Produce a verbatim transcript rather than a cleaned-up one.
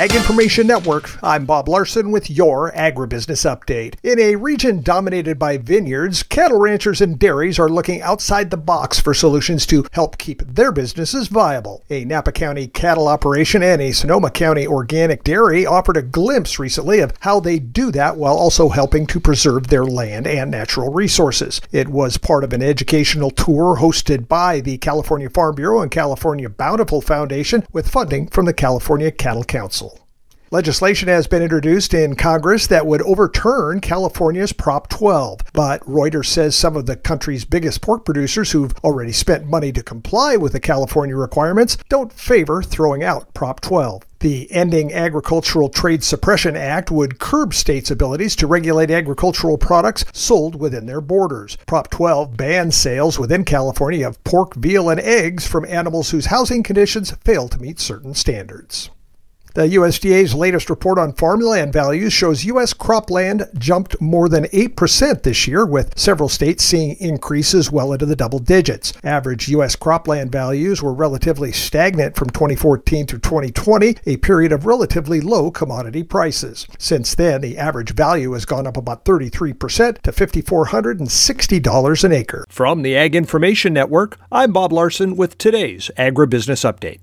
Ag Information Network, I'm Bob Larson with your Agribusiness Update. In a region dominated by vineyards, cattle ranchers and dairies are looking outside the box for solutions to help keep their businesses viable. A Napa County cattle operation and a Sonoma County organic dairy offered a glimpse recently of how they do that while also helping to preserve their land and natural resources. It was part of an educational tour hosted by the California Farm Bureau and California Bountiful Foundation with funding from the California Cattle Council. Legislation has been introduced in Congress that would overturn California's Prop twelve, but Reuters says some of the country's biggest pork producers who've already spent money to comply with the California requirements don't favor throwing out Prop twelve. The Ending Agricultural Trade Suppression Act would curb states' abilities to regulate agricultural products sold within their borders. Prop twelve bans sales within California of pork, veal, and eggs from animals whose housing conditions fail to meet certain standards. The U S D A's latest report on farmland values shows U S cropland jumped more than eight percent this year, with several states seeing increases well into the double digits. Average U S cropland values were relatively stagnant from twenty fourteen through twenty twenty, a period of relatively low commodity prices. Since then, the average value has gone up about thirty-three percent to five thousand four hundred sixty dollars an acre. From the Ag Information Network, I'm Bob Larson with today's Agribusiness Update.